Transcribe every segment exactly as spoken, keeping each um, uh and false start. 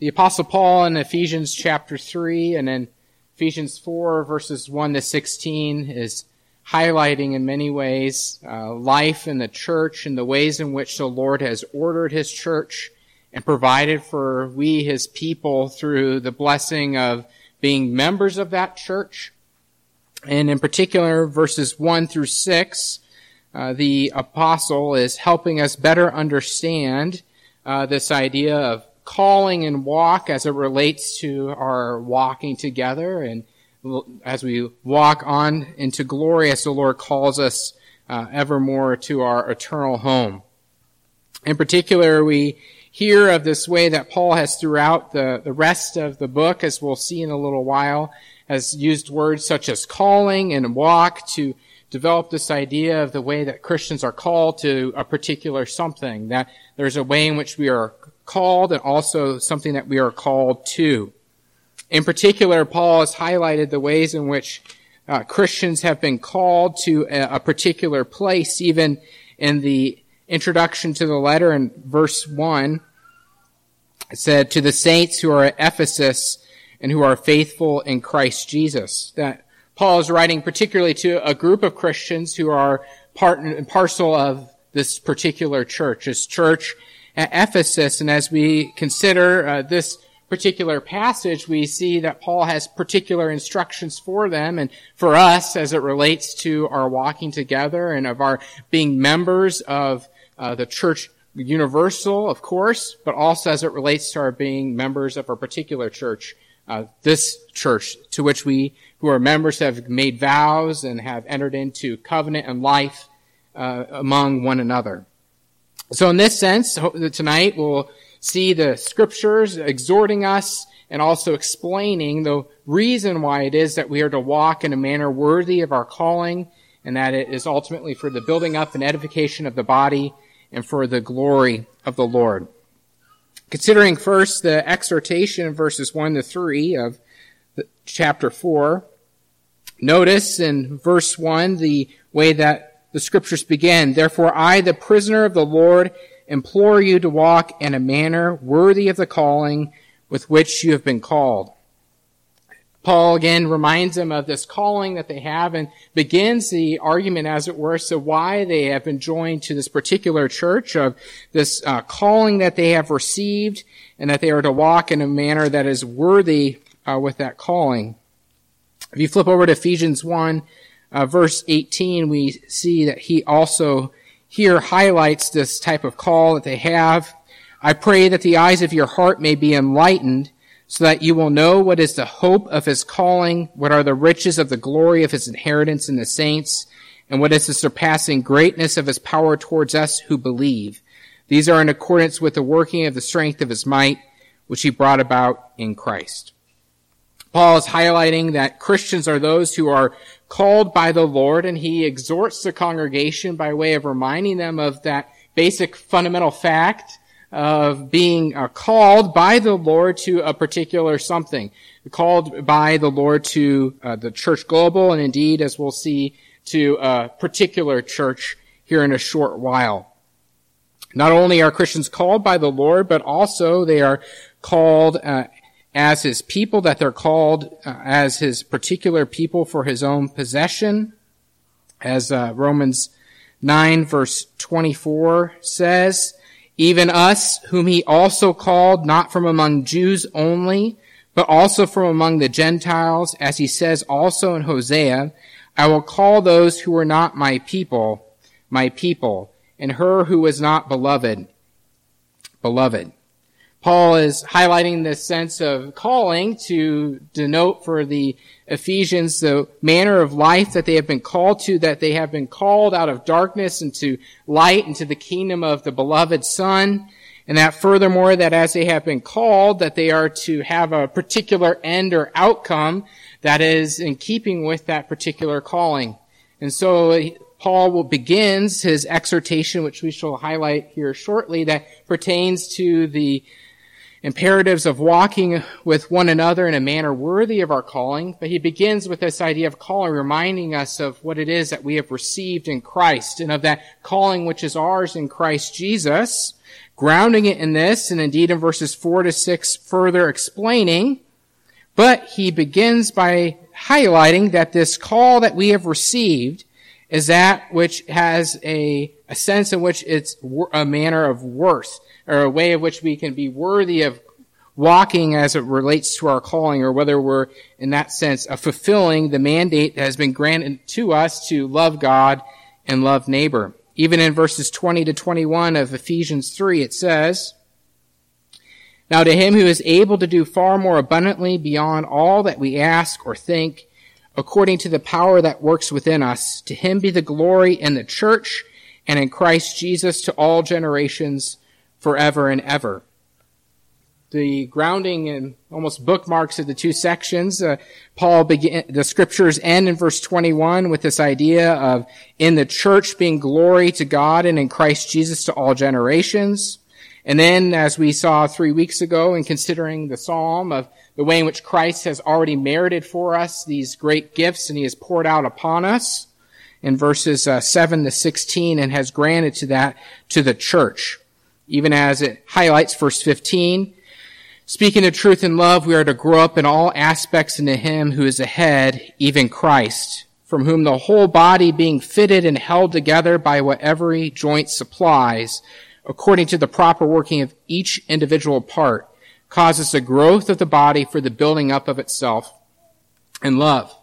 The Apostle Paul in Ephesians chapter three and in Ephesians four verses one to sixteen is highlighting in many ways uh, life in the church and the ways in which the Lord has ordered his church and provided for we, his people, through the blessing of being members of that church. And in particular, verses one through six, uh, the apostle is helping us better understand uh, this idea of calling and walk as it relates to our walking together and as we walk on into glory as the Lord calls us uh, evermore to our eternal home. In particular, we hear of this way that Paul has throughout the, the rest of the book, as we'll see in a little while, has used words such as calling and walk to develop this idea of the way that Christians are called to a particular something, that there's a way in which we are called and also something that we are called to. In particular, Paul has highlighted the ways in which uh, Christians have been called to a, a particular place. Even in the introduction to the letter in verse one, it said, "To the saints who are at Ephesus and who are faithful in Christ Jesus." That Paul is writing particularly to a group of Christians who are part and parcel of this particular church, this church at Ephesus. And as we consider uh, this particular passage, we see that Paul has particular instructions for them and for us as it relates to our walking together and of our being members of uh, the church universal, of course, but also as it relates to our being members of a particular church, uh, this church to which we who are members have made vows and have entered into covenant and life uh, among one another. So in this sense, tonight we'll see the scriptures exhorting us and also explaining the reason why it is that we are to walk in a manner worthy of our calling, and that it is ultimately for the building up and edification of the body and for the glory of the Lord. Considering first the exhortation in verses one to three of chapter four, notice in verse one the way that the scriptures begin. "Therefore I, the prisoner of the Lord, implore you to walk in a manner worthy of the calling with which you have been called." Paul again reminds them of this calling that they have and begins the argument, as it were, so why they have been joined to this particular church, of this uh, calling that they have received and that they are to walk in a manner that is worthy uh, with that calling. If you flip over to Ephesians one, uh, verse eighteen, we see that he also here highlights this type of call that they have. "I pray that the eyes of your heart may be enlightened, so that you will know what is the hope of his calling, what are the riches of the glory of his inheritance in the saints, and what is the surpassing greatness of his power towards us who believe. These are in accordance with the working of the strength of his might, which he brought about in Christ." Paul is highlighting that Christians are those who are called by the Lord, and he exhorts the congregation by way of reminding them of that basic fundamental fact of being uh, called by the Lord to a particular something, called by the Lord to uh, the church global, and indeed, as we'll see, to a particular church here in a short while. Not only are Christians called by the Lord, but also they are called uh, as his people, that they're called uh, as his particular people for his own possession. As uh, Romans nine verse twenty-four says, "Even us, whom he also called, not from among Jews only, but also from among the Gentiles, as he says also in Hosea, I will call those who are not my people, my people, and her who is not beloved, beloved." Paul is highlighting this sense of calling to denote for the Ephesians the manner of life that they have been called to, that they have been called out of darkness into light, into the kingdom of the beloved Son, and that furthermore, that as they have been called, that they are to have a particular end or outcome that is in keeping with that particular calling. And so Paul will begins his exhortation, which we shall highlight here shortly, that pertains to the imperatives of walking with one another in a manner worthy of our calling. But he begins with this idea of calling, reminding us of what it is that we have received in Christ and of that calling which is ours in Christ Jesus. grounding it in this, and indeed in verses four to six further explaining. But he begins by highlighting that this call that we have received is that which has a, a sense in which it's a manner of worth, or a way of which we can be worthy of walking as it relates to our calling, or whether we're, in that sense, uh, fulfilling the mandate that has been granted to us to love God and love neighbor. Even in verses twenty to twenty-one of Ephesians three, it says, "Now to him who is able to do far more abundantly beyond all that we ask or think, according to the power that works within us, to him be the glory in the church and in Christ Jesus to all generations forever and ever." The grounding and almost bookmarks of the two sections, uh, Paul begin, the scriptures end in verse twenty-one with this idea of in the church being glory to God and in Christ Jesus to all generations. And then, as we saw three weeks ago in considering the psalm of the way in which Christ has already merited for us these great gifts and he has poured out upon us in verses uh, seven to sixteen and has granted to that to the church. Even as it highlights verse fifteen, "Speaking the truth in love, we are to grow up in all aspects into him who is the head, even Christ, from whom the whole body being fitted and held together by what every joint supplies, according to the proper working of each individual part, causes the growth of the body for the building up of itself in love."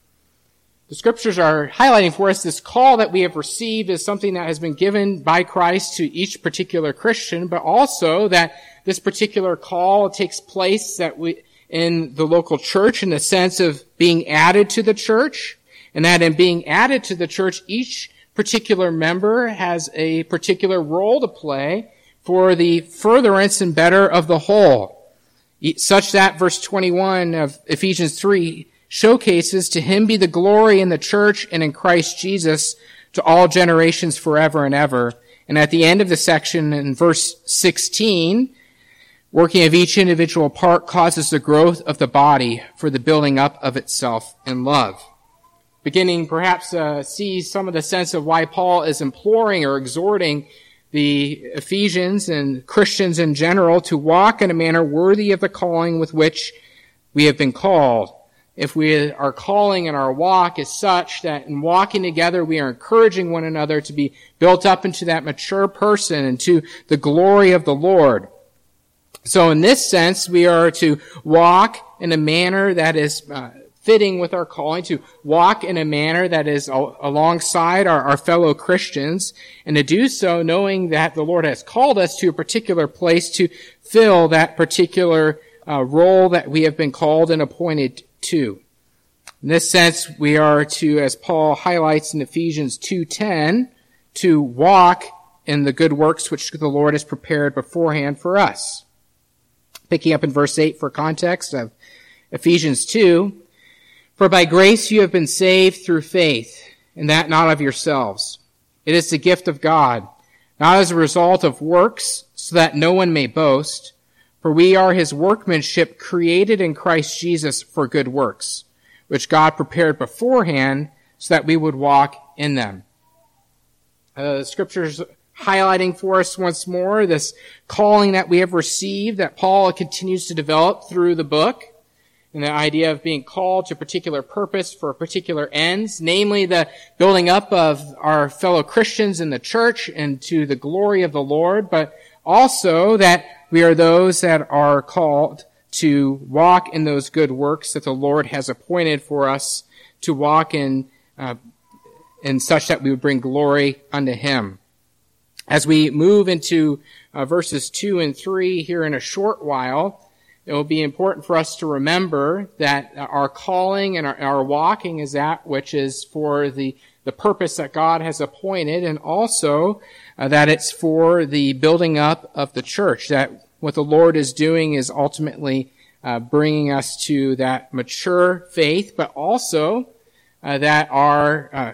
The scriptures are highlighting for us this call that we have received is something that has been given by Christ to each particular Christian, but also that this particular call takes place that we, in the local church in the sense of being added to the church, and that in being added to the church, each particular member has a particular role to play for the furtherance and better of the whole, such that verse twenty-one of Ephesians three showcases, "To him be the glory in the church and in Christ Jesus to all generations forever and ever." And at the end of the section in verse sixteen, "Working of each individual part causes the growth of the body for the building up of itself in love." Beginning perhaps uh, see some of the sense of why Paul is imploring or exhorting the Ephesians and Christians in general to walk in a manner worthy of the calling with which we have been called. If we, our calling and our walk is such that in walking together we are encouraging one another to be built up into that mature person and to the glory of the Lord. So in this sense, we are to walk in a manner that is uh, fitting with our calling, to walk in a manner that is al- alongside our, our fellow Christians, and to do so knowing that the Lord has called us to a particular place to fill that particular uh, role that we have been called and appointed to. In this sense, we are to, as Paul highlights in Ephesians two ten, to walk in the good works which the Lord has prepared beforehand for us. Picking up in verse eight for context of Ephesians two, "For by grace you have been saved through faith, and that not of yourselves. It is the gift of God, not as a result of works, so that no one may boast. For we are his workmanship, created in Christ Jesus for good works, which God prepared beforehand so that we would walk in them." Uh, the scriptures highlighting for us once more this calling that we have received that Paul continues to develop through the book, and the idea of being called to a particular purpose for particular ends, namely the building up of our fellow Christians in the church and to the glory of the Lord, but also that we are those that are called to walk in those good works that the Lord has appointed for us to walk in, uh, in such that we would bring glory unto him. As we move into uh, verses two and three here in a short while, it will be important for us to remember that our calling and our, our walking is that which is for the, the purpose that God has appointed, and also uh, that it's for the building up of the church, that what the Lord is doing is ultimately uh, bringing us to that mature faith, but also uh, that our uh,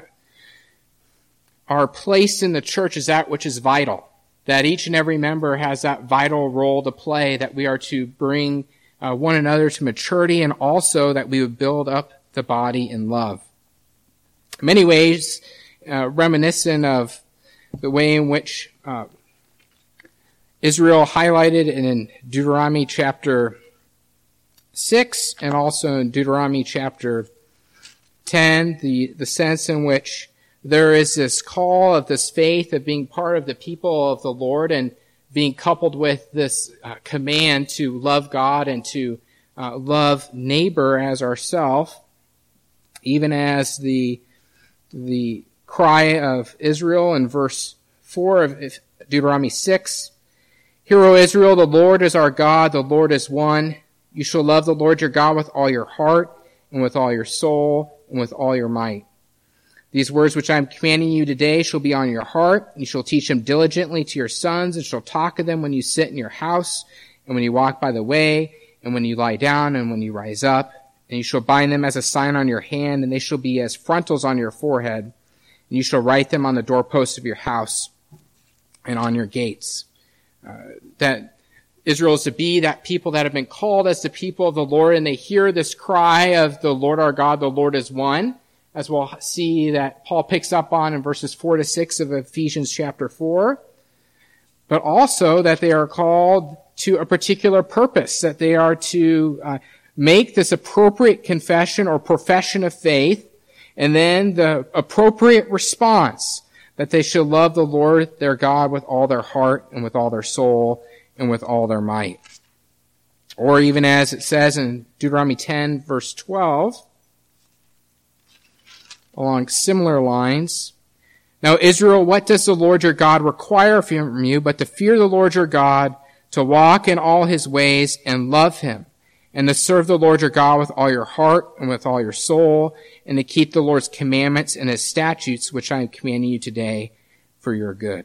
our place in the church is that which is vital, that each and every member has that vital role to play, that we are to bring uh, one another to maturity, and also that we would build up the body in love. In many ways, uh, reminiscent of the way in which uh, Israel highlighted in Deuteronomy chapter six and also in Deuteronomy chapter ten, the, the sense in which there is this call of this faith of being part of the people of the Lord and being coupled with this uh, command to love God and to uh, love neighbor as ourselves, even as the the cry of Israel in verse four of Deuteronomy six. Hear, O Israel, the Lord is our God, the Lord is one. You shall love the Lord your God with all your heart and with all your soul and with all your might. These words which I am commanding you today shall be on your heart. You shall teach them diligently to your sons, and shall talk of them when you sit in your house, and when you walk by the way, and when you lie down, and when you rise up. And you shall bind them as a sign on your hand, and they shall be as frontals on your forehead. And you shall write them on the doorposts of your house and on your gates. Uh, that Israel is to be that people that have been called as the people of the Lord, and they hear this cry of the Lord our God, the Lord is one, as we'll see that Paul picks up on in verses four to six of Ephesians chapter four, but also that they are called to a particular purpose, that they are to uh, make this appropriate confession or profession of faith, and then the appropriate response, that they shall love the Lord their God with all their heart and with all their soul and with all their might. Or even as it says in Deuteronomy ten, verse twelve, along similar lines, Now, Israel, what does the Lord your God require from you but to fear the Lord your God, to walk in all his ways and love him, and to serve the Lord your God with all your heart and with all your soul, and to keep the Lord's commandments and his statutes, which I am commanding you today for your good.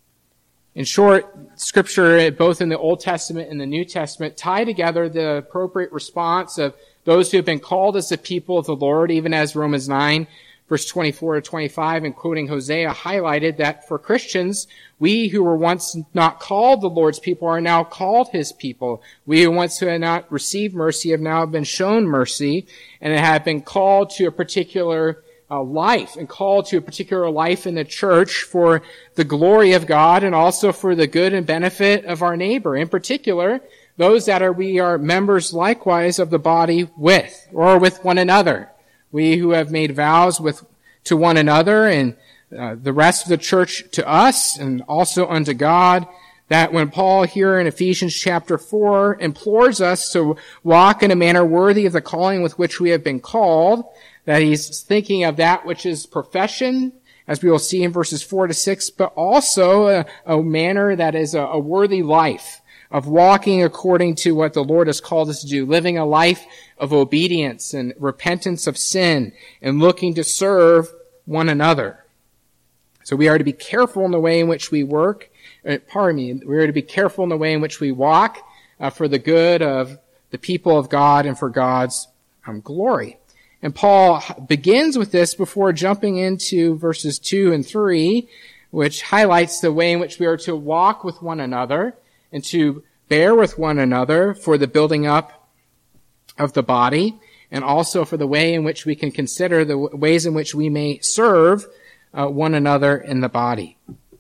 In short, Scripture, both in the Old Testament and the New Testament, tie together the appropriate response of those who have been called as the people of the Lord, even as Romans nine, verse twenty-four to twenty-five, and quoting Hosea, highlighted that for Christians, we who were once not called the Lord's people are now called his people. We who once had not received mercy have now been shown mercy, and have been called to a particular uh, life, and called to a particular life in the church for the glory of God and also for the good and benefit of our neighbor. In particular, those that are we are members likewise of the body with, or with one another. We who have made vows with to one another and uh, the rest of the church to us and also unto God, that when Paul here in Ephesians chapter four implores us to walk in a manner worthy of the calling with which we have been called, that he's thinking of that which is profession, as we will see in verses four to six, but also a, a manner that is a, a worthy life, of walking according to what the Lord has called us to do, living a life of obedience and repentance of sin and looking to serve one another. So we are to be careful in the way in which we work, uh, pardon me, we are to be careful in the way in which we walk uh, for the good of the people of God and for God's um, glory. And Paul begins with this before jumping into verses two and three, which highlights the way in which we are to walk with one another and to bear with one another for the building up of the body, and also for the way in which we can consider the ways in which we may serve uh, one another in the body.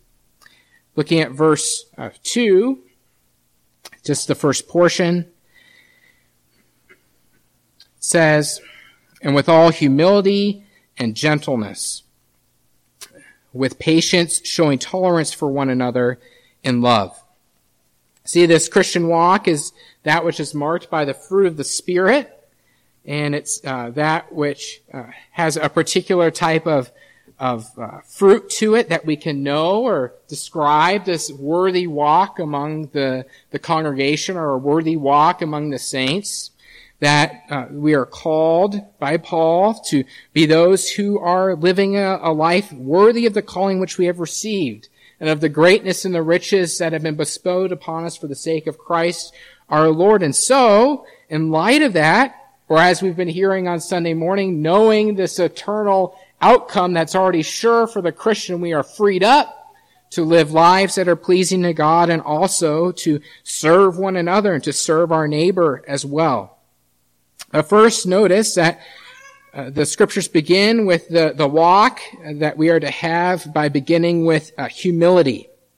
Looking at verse uh, two, just the first portion, says, and with all humility and gentleness, with patience, showing tolerance for one another in love. See, this Christian walk is that which is marked by the fruit of the Spirit, and it's uh, that which uh, has a particular type of of uh, fruit to it that we can know or describe this worthy walk among the the congregation, or a worthy walk among the saints. That uh, we are called by Paul to be those who are living a, a life worthy of the calling which we have received, and of the greatness and the riches that have been bestowed upon us for the sake of Christ our Lord. And so, in light of that, or as we've been hearing on Sunday morning, knowing this eternal outcome that's already sure for the Christian, we are freed up to live lives that are pleasing to God, and also to serve one another and to serve our neighbor as well. Uh, first, notice that Uh, the scriptures begin with the, the walk that we are to have by beginning with uh, humility.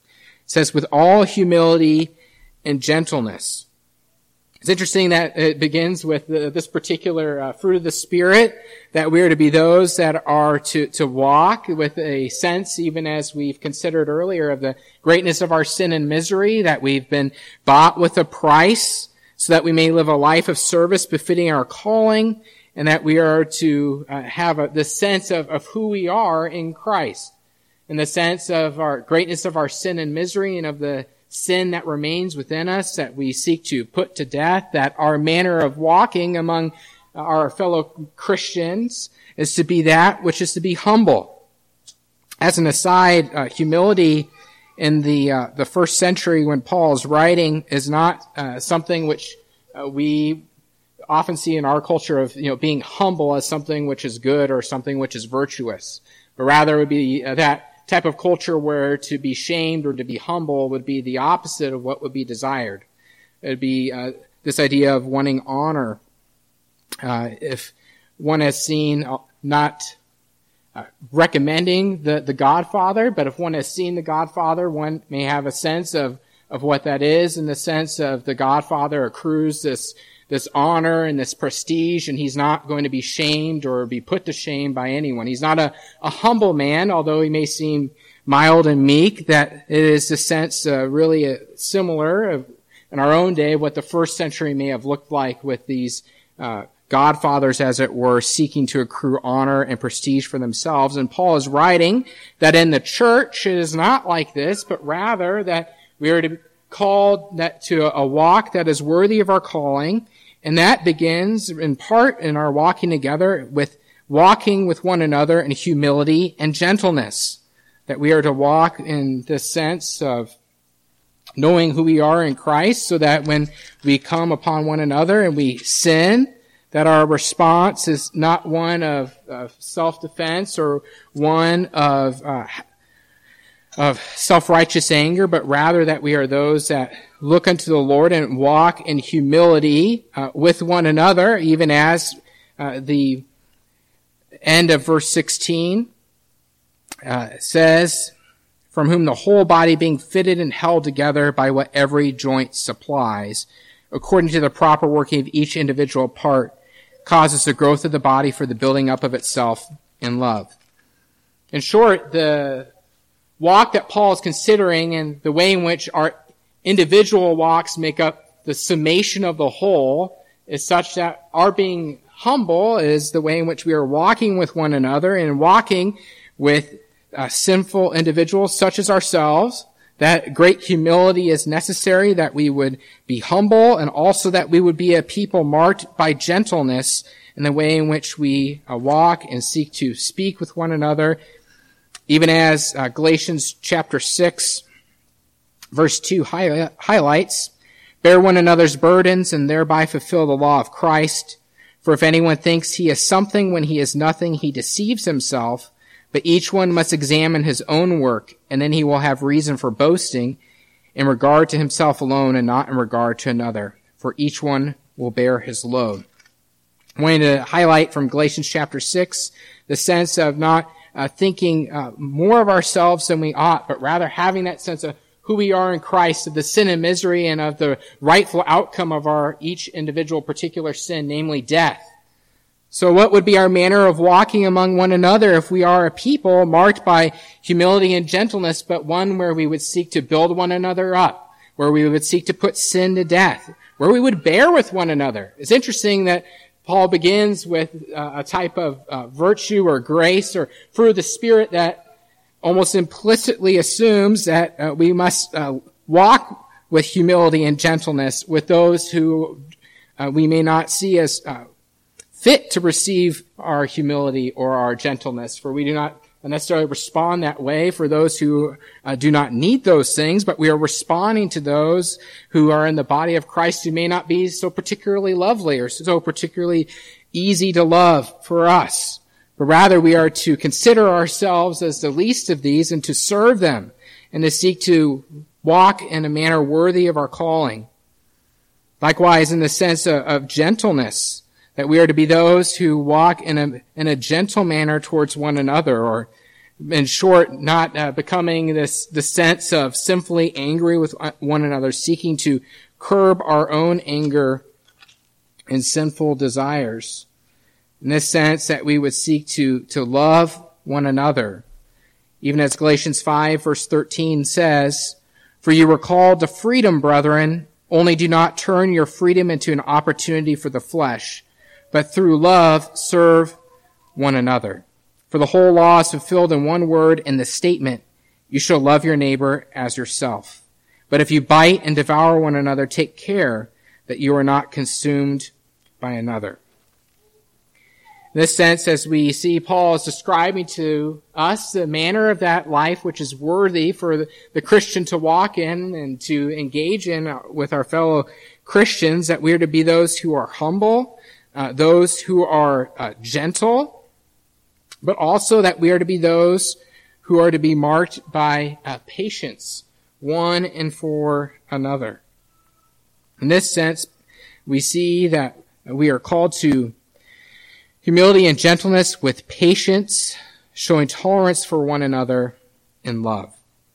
says, with all humility and gentleness. It's interesting that it begins with the, this particular uh, fruit of the Spirit, that we are to be those that are to, to walk with a sense, even as we've considered earlier, of the greatness of our sin and misery, that we've been bought with a price so that we may live a life of service befitting our calling, and that we are to uh, have a, the sense of, of who we are in Christ, in the sense of our greatness of our sin and misery and of the sin that remains within us that we seek to put to death, that our manner of walking among our fellow Christians is to be that which is to be humble. As an aside, uh, humility in the uh, the first century when Paul is writing is not uh, something which uh, we often see in our culture of, you know, being humble as something which is good or something which is virtuous, but rather it would be uh, that type of culture where to be shamed or to be humble would be the opposite of what would be desired. It would be uh, this idea of wanting honor. Uh, if one has seen, uh, not uh, recommending the, the Godfather, but if one has seen the Godfather, one may have a sense of, of what that is, in the sense of the Godfather accrues this this honor and this prestige, and he's not going to be shamed or be put to shame by anyone. He's not a, a humble man, although he may seem mild and meek, that it is the sense uh, really uh, similar of, in our own day, what the first century may have looked like with these uh, godfathers, as it were, seeking to accrue honor and prestige for themselves. And Paul is writing that in the church it is not like this, but rather that we are to be called that to a walk that is worthy of our calling. And that begins in part in our walking together with walking with one another in humility and gentleness. That we are to walk in this sense of knowing who we are in Christ, so that when we come upon one another and we sin, that our response is not one of, of self-defense or one of uh, of self-righteous anger, but rather that we are those that look unto the Lord and walk in humility uh, with one another, even as uh, the end of verse sixteen uh, says, from whom the whole body being fitted and held together by what every joint supplies, according to the proper working of each individual part, causes the growth of the body for the building up of itself in love. In short, the walk that Paul is considering and the way in which our individual walks make up the summation of the whole is such that our being humble is the way in which we are walking with one another and walking with uh, sinful individuals such as ourselves. That great humility is necessary, that we would be humble, and also that we would be a people marked by gentleness in the way in which we uh, walk and seek to speak with one another. Even as uh, Galatians chapter six, verse two hi- highlights, bear one another's burdens and thereby fulfill the law of Christ. For if anyone thinks he is something when he is nothing, he deceives himself. But each one must examine his own work, and then he will have reason for boasting in regard to himself alone and not in regard to another. For each one will bear his load. I wanted to highlight from Galatians chapter six the sense of not Uh, thinking uh, more of ourselves than we ought, but rather having that sense of who we are in Christ, of the sin and misery, and of the rightful outcome of our each individual particular sin, namely death. So what would be our manner of walking among one another if we are a people marked by humility and gentleness, but one where we would seek to build one another up, where we would seek to put sin to death, where we would bear with one another? It's interesting that Paul begins with uh, a type of uh, virtue or grace or fruit of the Spirit that almost implicitly assumes that uh, we must uh, walk with humility and gentleness with those who uh, we may not see as uh, fit to receive our humility or our gentleness, for we do not necessarily respond that way for those who uh, do not need those things, but we are responding to those who are in the body of Christ who may not be so particularly lovely or so particularly easy to love for us. But rather we are to consider ourselves as the least of these and to serve them and to seek to walk in a manner worthy of our calling. Likewise, in the sense of, of gentleness, that we are to be those who walk in a in a gentle manner towards one another, or In short, not uh, becoming this the sense of sinfully angry with one another, seeking to curb our own anger and sinful desires. In this sense, that we would seek to, to love one another. Even as Galatians five verse thirteen says, "For you were called to freedom, brethren, only do not turn your freedom into an opportunity for the flesh, but through love serve one another. For the whole law is fulfilled in one word, in the statement, you shall love your neighbor as yourself. But if you bite and devour one another, take care that you are not consumed by another." In this sense, as we see Paul is describing to us the manner of that life which is worthy for the, the Christian to walk in and to engage in with our fellow Christians, that we are to be those who are humble, uh, those who are uh, gentle, but also that we are to be those who are to be marked by uh, patience, one and for another. In this sense, we see that we are called to humility and gentleness with patience, showing tolerance for one another in love.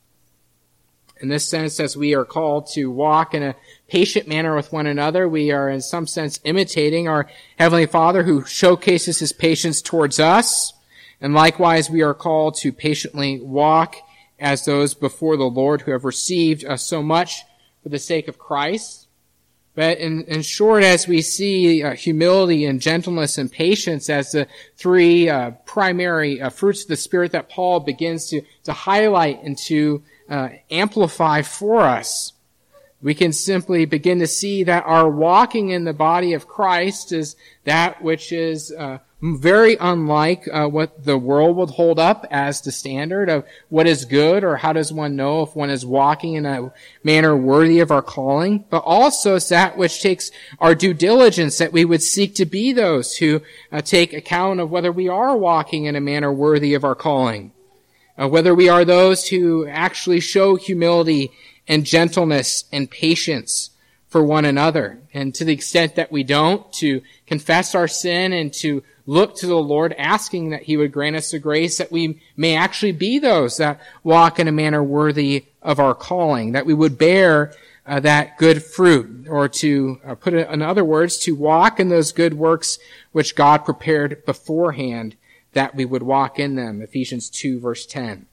In this sense, as we are called to walk in a patient manner with one another, we are in some sense imitating our Heavenly Father who showcases his patience towards us. And likewise, we are called to patiently walk as those before the Lord who have received uh, so much for the sake of Christ. But in, in short, as we see uh, humility and gentleness and patience as the three uh, primary uh, fruits of the Spirit that Paul begins to, to highlight and to uh, amplify for us, we can simply begin to see that our walking in the body of Christ is that which is uh, very unlike uh, what the world would hold up as the standard of what is good, or how does one know if one is walking in a manner worthy of our calling, but also it's that which takes our due diligence, that we would seek to be those who uh, take account of whether we are walking in a manner worthy of our calling, uh, whether we are those who actually show humility and gentleness and patience for one another. And to the extent that we don't, to confess our sin and to look to the Lord, asking that he would grant us the grace that we may actually be those that walk in a manner worthy of our calling, that we would bear uh, that good fruit, or to uh, put it in other words, to walk in those good works which God prepared beforehand, that we would walk in them. Ephesians two verse ten.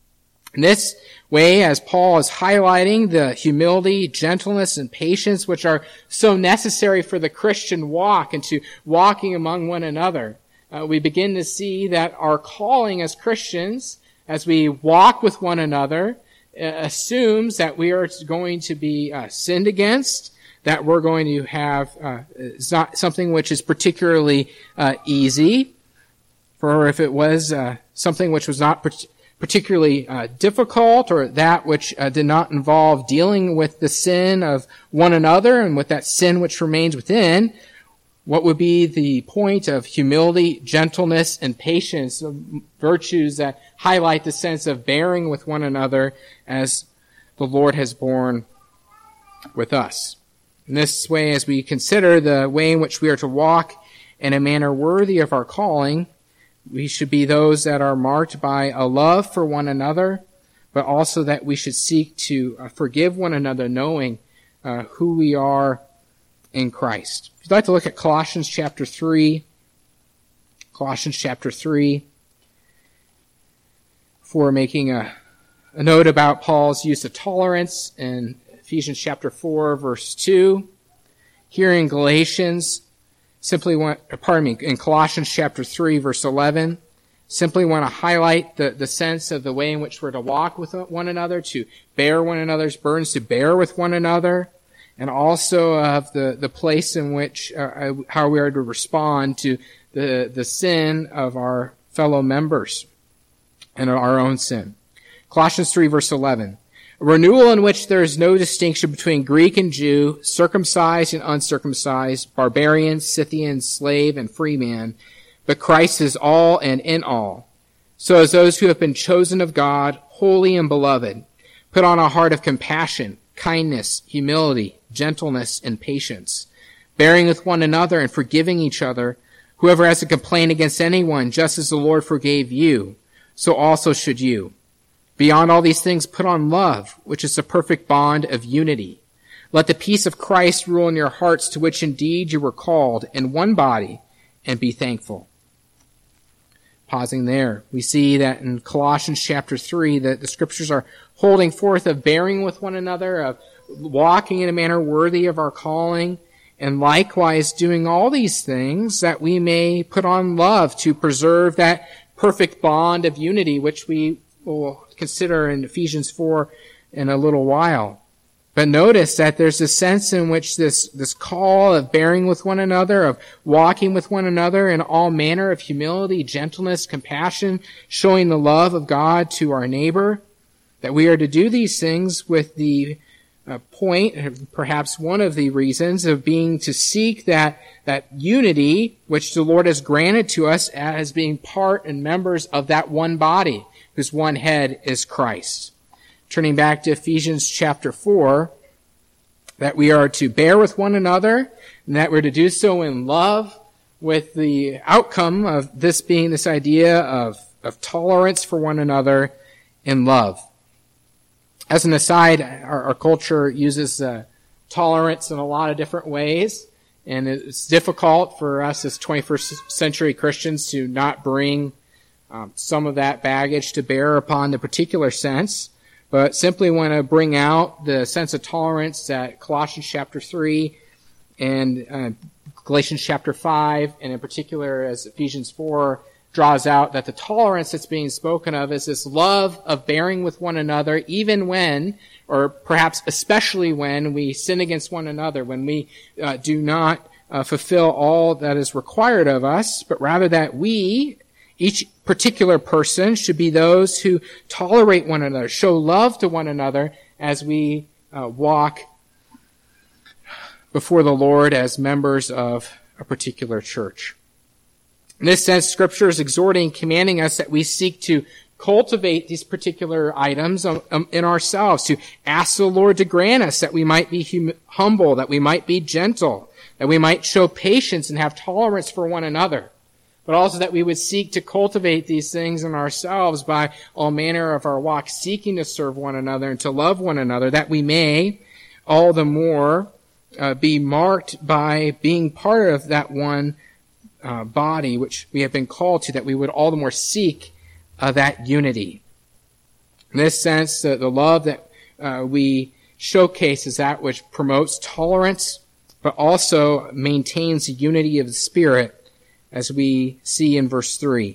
In this way, as Paul is highlighting the humility, gentleness, and patience which are so necessary for the Christian walk and to walking among one another, uh, we begin to see that our calling as Christians, as we walk with one another, uh, assumes that we are going to be uh, sinned against, that we're going to have uh, it's not something which is particularly uh, easy. For if it was uh, something which was not particularly particularly uh, difficult, or that which uh, did not involve dealing with the sin of one another and with that sin which remains within, what would be the point of humility, gentleness, and patience, virtues that highlight the sense of bearing with one another as the Lord has borne with us? In this way, as we consider the way in which we are to walk in a manner worthy of our calling, we should be those that are marked by a love for one another, but also that we should seek to uh, forgive one another, knowing uh, who we are in Christ. If you'd like to look at Colossians chapter three, Colossians chapter three, for making a, a note about Paul's use of tolerance in Ephesians chapter four, verse two. Here in Galatians, Simply want, pardon me, in Colossians chapter three, verse eleven, simply want to highlight the, the sense of the way in which we're to walk with one another, to bear one another's burdens, to bear with one another, and also of the, the place in which, uh, how we are to respond to the, the sin of our fellow members and our own sin. Colossians three, verse eleven. A renewal in which there is no distinction between Greek and Jew, circumcised and uncircumcised, barbarian, Scythian, slave, and free man, but Christ is all and in all. So as those who have been chosen of God, holy and beloved, put on a heart of compassion, kindness, humility, gentleness, and patience, bearing with one another and forgiving each other, whoever has a complaint against anyone, just as the Lord forgave you, so also should you. Beyond all these things, put on love, which is the perfect bond of unity. Let the peace of Christ rule in your hearts, to which indeed you were called in one body, and be thankful. Pausing there, we see that in Colossians chapter three, that the scriptures are holding forth of bearing with one another, of walking in a manner worthy of our calling, and likewise doing all these things that we may put on love to preserve that perfect bond of unity, which we will consider in Ephesians four in a little while. But notice that there's a sense in which this, this call of bearing with one another, of walking with one another in all manner of humility, gentleness, compassion, showing the love of God to our neighbor, that we are to do these things with the uh, point, perhaps one of the reasons, of being to seek that, that unity which the Lord has granted to us as being part and members of that one body, whose one head is Christ. Turning back to Ephesians chapter four, that we are to bear with one another, and that we're to do so in love, with the outcome of this being this idea of, of tolerance for one another in love. As an aside, our, our culture uses uh, tolerance in a lot of different ways, and it's difficult for us as twenty-first century Christians to not bring um, some of that baggage to bear upon the particular sense. But simply want to bring out the sense of tolerance that Colossians chapter three and uh, Galatians chapter five, and in particular as Ephesians four draws out, that the tolerance that's being spoken of is this love of bearing with one another, even when, or perhaps especially when, we sin against one another, when we uh, do not uh, fulfill all that is required of us, but rather that we, each particular person, should be those who tolerate one another, show love to one another as we uh, walk before the Lord as members of a particular church. In this sense, Scripture is exhorting, commanding us that we seek to cultivate these particular items um, um, in ourselves, to ask the Lord to grant us that we might be hum- humble, that we might be gentle, that we might show patience and have tolerance for one another. But also that we would seek to cultivate these things in ourselves by all manner of our walk, seeking to serve one another and to love one another, that we may all the more uh, be marked by being part of that one uh, body which we have been called to, that we would all the more seek uh, that unity. In this sense, uh, the love that uh, we showcase is that which promotes tolerance, but also maintains the unity of the Spirit, as we see in verse three.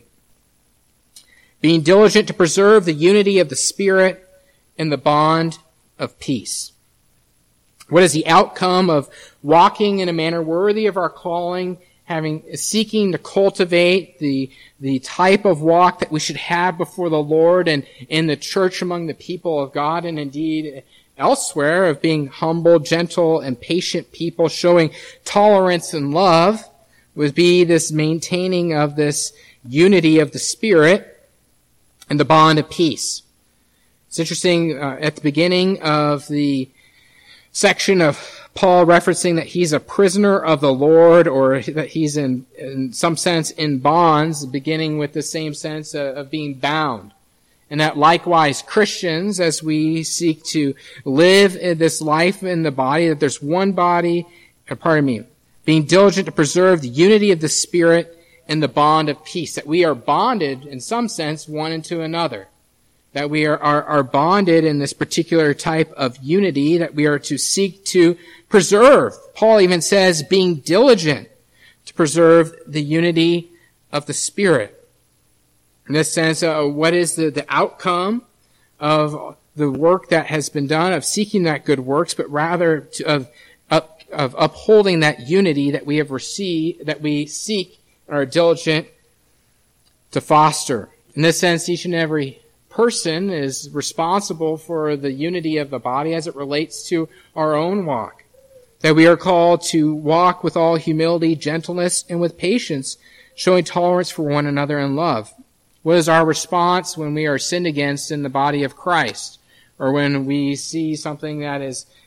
Being diligent to preserve the unity of the Spirit in the bond of peace. What is the outcome of walking in a manner worthy of our calling, having, seeking to cultivate the, the type of walk that we should have before the Lord and in the church among the people of God, and indeed elsewhere, of being humble, gentle, and patient people, showing tolerance and love, would be this maintaining of this unity of the Spirit and the bond of peace. It's interesting, uh, at the beginning of the section of Paul referencing that he's a prisoner of the Lord, or that he's in, in some sense in bonds, beginning with the same sense of, of being bound. And that likewise Christians, as we seek to live in this life in the body, that there's one body, or pardon me, being diligent to preserve the unity of the Spirit and the bond of peace. That we are bonded, in some sense, one into another. That we are, are, are bonded in this particular type of unity that we are to seek to preserve. Paul even says, being diligent to preserve the unity of the Spirit. In this sense, uh, what is the, the outcome of the work that has been done, of seeking that good works, but rather to, of of upholding that unity that we have received, that we seek and are diligent to foster. In this sense, each and every person is responsible for the unity of the body as it relates to our own walk. That we are called to walk with all humility, gentleness, and with patience, showing tolerance for one another in love. What is our response when we are sinned against in the body of Christ? Or when we see something that is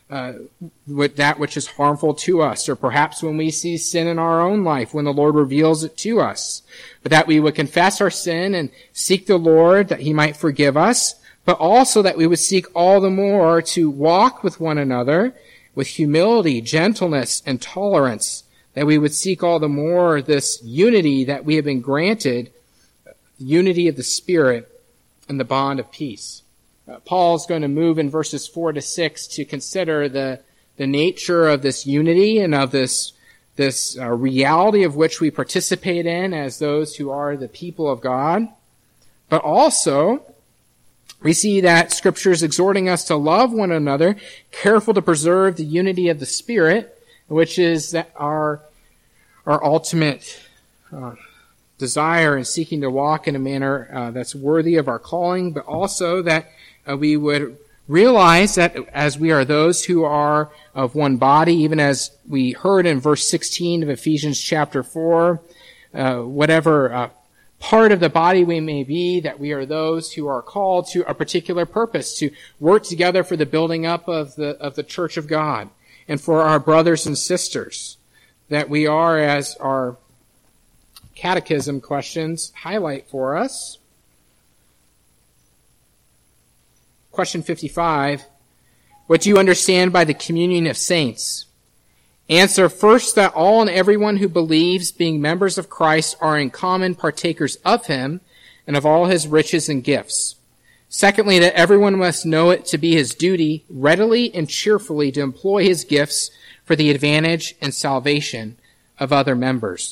uh, with that which is harmful to us, or perhaps when we see sin in our own life, when the Lord reveals it to us. But that we would confess our sin and seek the Lord that he might forgive us, but also that we would seek all the more to walk with one another with humility, gentleness, and tolerance, that we would seek all the more this unity that we have been granted, unity of the Spirit and the bond of peace. Uh, Paul's going to move in verses four to six to consider the, the nature of this unity and of this, this uh, reality of which we participate in as those who are the people of God. But also, we see that Scripture is exhorting us to love one another, careful to preserve the unity of the Spirit, which is that our, our ultimate uh, desire in seeking to walk in a manner uh, that's worthy of our calling, but also that uh, we would realize that as we are those who are of one body, even as we heard in verse sixteen of Ephesians chapter four, uh, whatever uh, part of the body we may be, that we are those who are called to a particular purpose, to work together for the building up of the of the church of God and for our brothers and sisters, that we are, as our catechism questions highlight for us. Question fifty-five, what do you understand by the communion of saints? Answer, first, that all and everyone who believes, being members of Christ, are in common partakers of him and of all his riches and gifts. Secondly, that everyone must know it to be his duty readily and cheerfully to employ his gifts for the advantage and salvation of other members.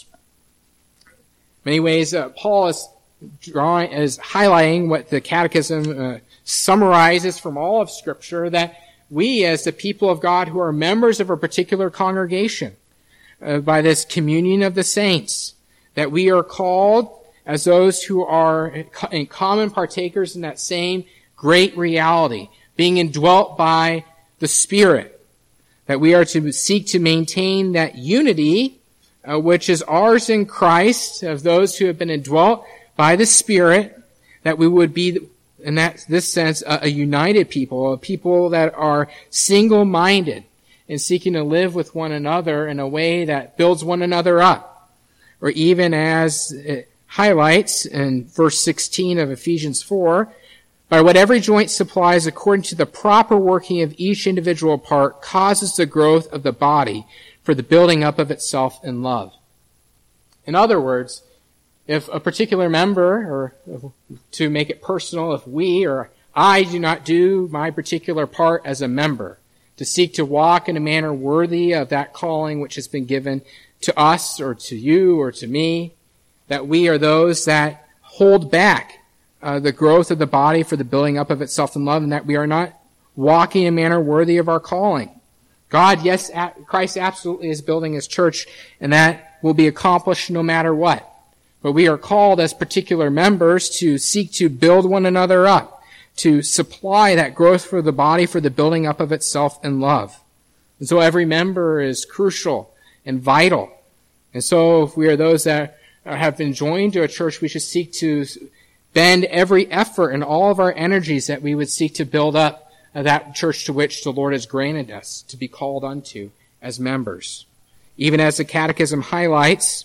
In many ways, uh, Paul is drawing, is highlighting what the Catechism uh, summarizes from all of Scripture, that we, as the people of God who are members of a particular congregation, uh, by this communion of the saints, that we are called as those who are in common partakers in that same great reality, being indwelt by the Spirit, that we are to seek to maintain that unity uh, which is ours in Christ, of those who have been indwelt by the Spirit, that we would be, in that this sense, a, a united people, a people that are single-minded in seeking to live with one another in a way that builds one another up. Or even as it highlights in verse sixteen of Ephesians four, by what every joint supplies according to the proper working of each individual part causes the growth of the body for the building up of itself in love. In other words, if a particular member, or to make it personal, if we or I do not do my particular part as a member, to seek to walk in a manner worthy of that calling which has been given to us or to you or to me, that we are those that hold back uh, the growth of the body for the building up of itself in love, and that we are not walking in a manner worthy of our calling. God, yes, Christ absolutely is building his church, and that will be accomplished no matter what. But we are called as particular members to seek to build one another up, to supply that growth for the body for the building up of itself in love. And so every member is crucial and vital. And so if we are those that have been joined to a church, we should seek to bend every effort and all of our energies that we would seek to build up that church to which the Lord has granted us to be called unto as members. Even as the Catechism highlights,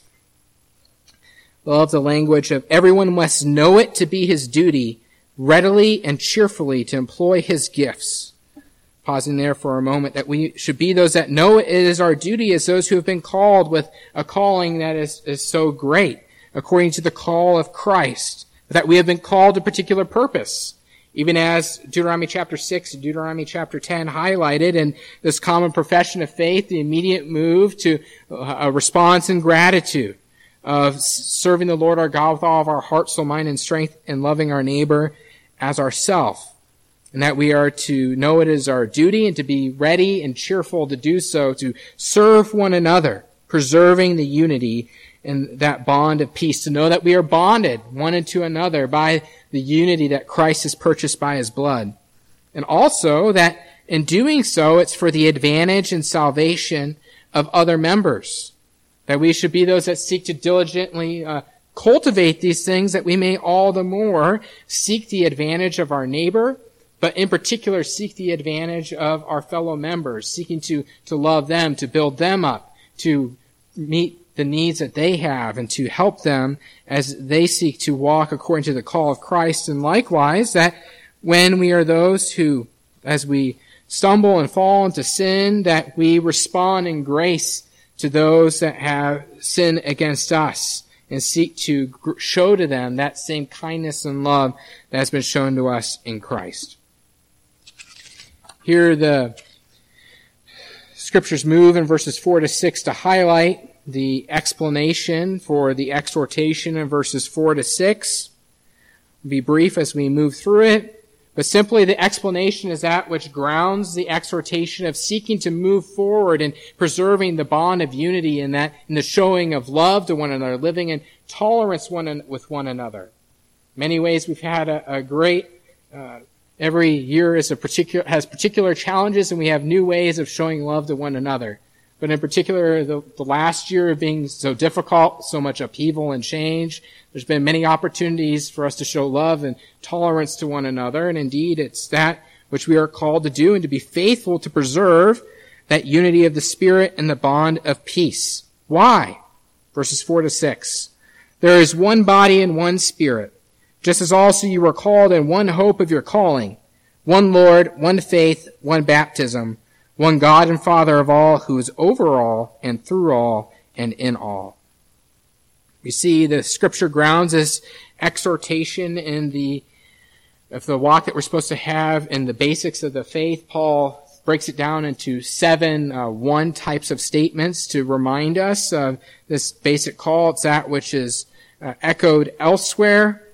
love the language of everyone must know it to be his duty readily and cheerfully to employ his gifts. Pausing there for a moment, that we should be those that know it is our duty as those who have been called with a calling that is, is so great, according to the call of Christ, that we have been called to a particular purpose. Even as Deuteronomy chapter six and Deuteronomy chapter ten highlighted in this common profession of faith, the immediate move to a response in gratitude of serving the Lord our God with all of our heart, soul, mind, and strength, and loving our neighbor as ourself. And that we are to know it is our duty and to be ready and cheerful to do so, to serve one another, preserving the unity and that bond of peace, to know that we are bonded one into another by the unity that Christ has purchased by his blood. And also that in doing so, it's for the advantage and salvation of other members. That we should be those that seek to diligently uh, cultivate these things, that we may all the more seek the advantage of our neighbor, but in particular seek the advantage of our fellow members, seeking to, to love them, to build them up, to meet the needs that they have, and to help them as they seek to walk according to the call of Christ. And likewise, that when we are those who, as we stumble and fall into sin, that we respond in grace to those that have sinned against us, and seek to show to them that same kindness and love that has been shown to us in Christ. Here the scriptures move in verses four to six to highlight the explanation for the exhortation in verses four to six. I'll be brief as we move through it, but simply the explanation is that which grounds the exhortation of seeking to move forward and preserving the bond of unity in that, in the showing of love to one another, living in tolerance one with one another. In many ways, we've had a, a great, uh, every year is a particular, has particular challenges, and we have new ways of showing love to one another. But in particular, the, the last year being so difficult, so much upheaval and change, there's been many opportunities for us to show love and tolerance to one another. And indeed, it's that which we are called to do, and to be faithful to preserve that unity of the Spirit and the bond of peace. Why? Verses four to six. There is one body and one Spirit, just as also you were called in one hope of your calling, one Lord, one faith, one baptism, one God and Father of all, who is over all and through all and in all. We see the scripture grounds this exhortation in the, of the walk that we're supposed to have in the basics of the faith. Paul breaks it down into seven uh, one types of statements to remind us of this basic call. It's that which is uh, echoed elsewhere,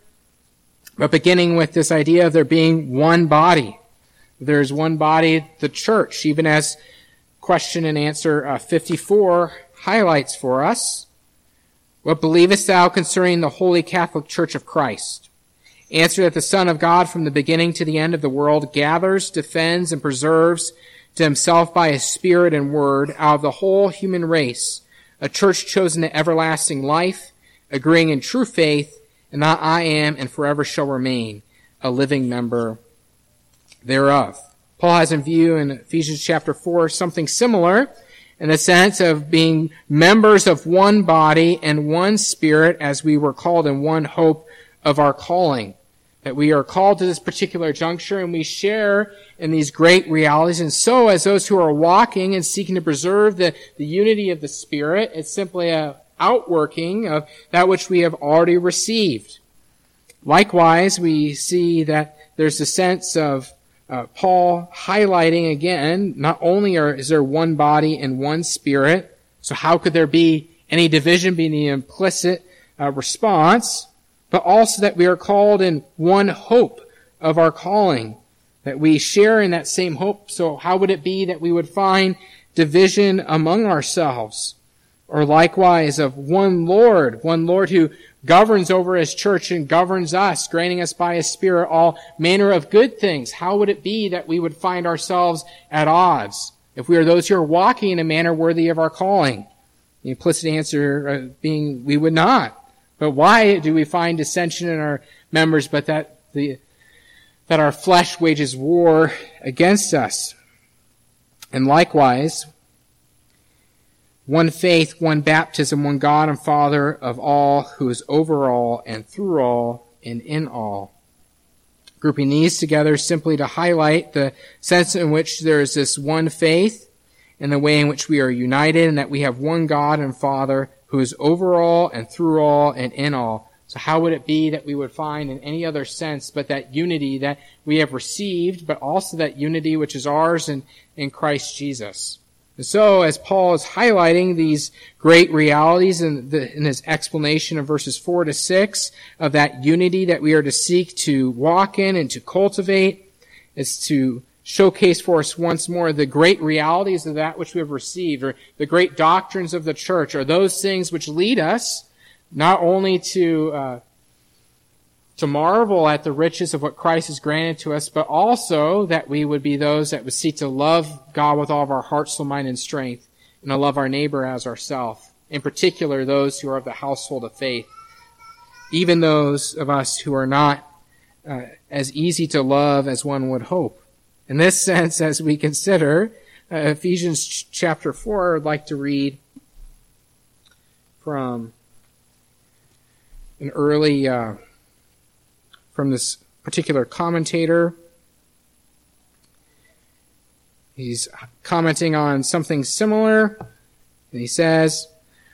but beginning with this idea of there being one body. There's one body, the church, even as question and answer uh, fifty-four highlights for us. What believest thou concerning the Holy Catholic Church of Christ? Answer that the Son of God from the beginning to the end of the world gathers, defends, and preserves to himself by his Spirit and Word out of the whole human race a church chosen to everlasting life, agreeing in true faith, and that I am and forever shall remain a living member thereof. Paul has in view in Ephesians chapter four something similar in the sense of being members of one body and one Spirit, as we were called in one hope of our calling. That we are called to this particular juncture, and we share in these great realities. And so, as those who are walking and seeking to preserve the, the unity of the Spirit, it's simply a outworking of that which we have already received. Likewise, we see that there's a sense of Uh, Paul highlighting again, not only are, is there one body and one Spirit, so how could there be any division being the implicit uh, response, but also that we are called in one hope of our calling, that we share in that same hope. So how would it be that we would find division among ourselves? Or likewise of one Lord, one Lord who governs over his church and governs us, granting us by his Spirit all manner of good things. How would it be that we would find ourselves at odds if we are those who are walking in a manner worthy of our calling? The implicit answer being we would not. But why do we find dissension in our members but that the that our flesh wages war against us? And likewise, one faith, one baptism, one God and Father of all, who is over all and through all and in all. Grouping these together simply to highlight the sense in which there is this one faith and the way in which we are united, and that we have one God and Father who is over all and through all and in all. So how would it be that we would find in any other sense but that unity that we have received, but also that unity which is ours in, in Christ Jesus? And so, as Paul is highlighting these great realities in, the, in his explanation of verses four to six of that unity that we are to seek to walk in and to cultivate, is to showcase for us once more the great realities of that which we have received, or the great doctrines of the church, or those things which lead us not only to uh, to marvel at the riches of what Christ has granted to us, but also that we would be those that would seek to love God with all of our heart, soul, mind, and strength, and to love our neighbor as ourselves. In particular, those who are of the household of faith. Even those of us who are not uh, as easy to love as one would hope. In this sense, as we consider uh, Ephesians ch- chapter four, I'd like to read from an early, uh, from this particular commentator. He's commenting on something similar, and he says,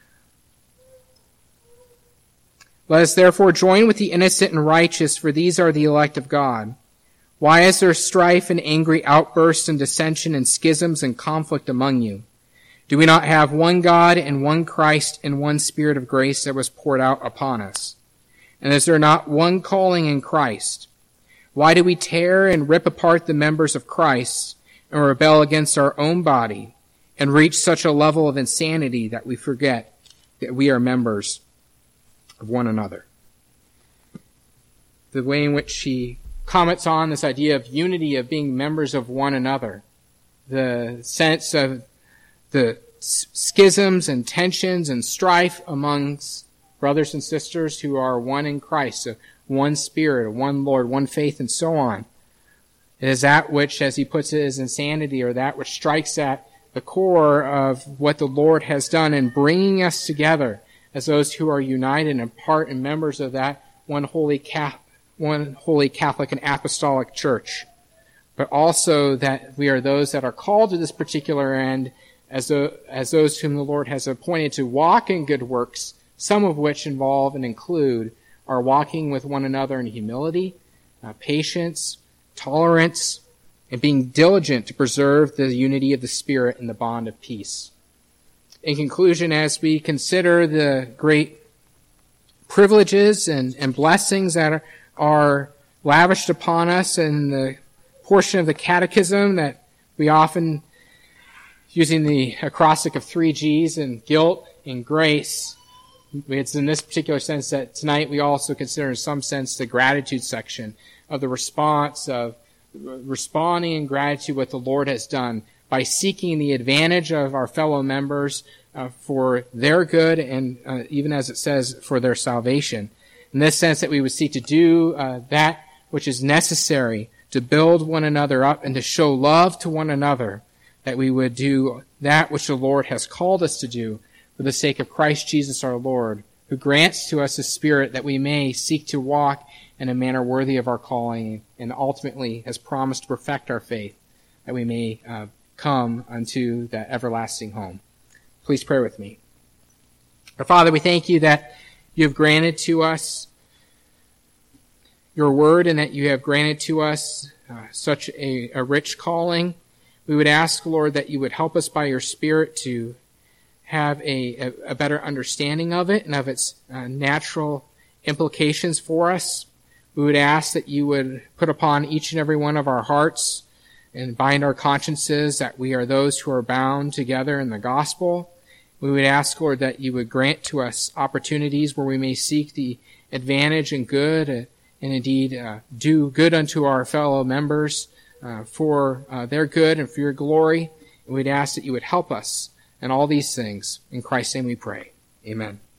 "Let us therefore join with the innocent and righteous, for these are the elect of God. Why is there strife and angry outbursts and dissension and schisms and conflict among you? Do we not have one God and one Christ and one Spirit of grace that was poured out upon us? And is there not one calling in Christ? Why do we tear and rip apart the members of Christ and rebel against our own body and reach such a level of insanity that we forget that we are members of one another?" The way in which he comments on this idea of unity, of being members of one another, the sense of the schisms and tensions and strife amongst brothers and sisters who are one in Christ, so one Spirit, one Lord, one faith, and so on. It is that which, as he puts it, is insanity, or that which strikes at the core of what the Lord has done in bringing us together as those who are united and part and members of that one holy Catholic, one holy Catholic and Apostolic Church, but also that we are those that are called to this particular end as, a, as those whom the Lord has appointed to walk in good works, some of which involve and include our walking with one another in humility, uh, patience, tolerance, and being diligent to preserve the unity of the Spirit and the bond of peace. In conclusion, as we consider the great privileges and, and blessings that are, are lavished upon us in the portion of the Catechism that we often, using the acrostic of three G's, and guilt and grace, it's in this particular sense that tonight we also consider in some sense the gratitude section of the response of responding in gratitude what the Lord has done by seeking the advantage of our fellow members uh, for their good and uh, even as it says for their salvation. In this sense that we would seek to do uh, that which is necessary to build one another up and to show love to one another, that we would do that which the Lord has called us to do for the sake of Christ Jesus our Lord, who grants to us a Spirit that we may seek to walk in a manner worthy of our calling and ultimately has promised to perfect our faith, that we may uh, come unto that everlasting home. Please pray with me. Our Father, we thank you that you have granted to us your word and that you have granted to us uh, such a, a rich calling. We would ask, Lord, that you would help us by your Spirit to have a, a, a better understanding of it and of its uh, natural implications for us. We would ask that you would put upon each and every one of our hearts and bind our consciences that we are those who are bound together in the gospel. We would ask, Lord, that you would grant to us opportunities where we may seek the advantage and good uh, and indeed uh, do good unto our fellow members uh, for uh, their good and for your glory. And we'd ask that you would help us in all these things. In Christ's name we pray. Amen.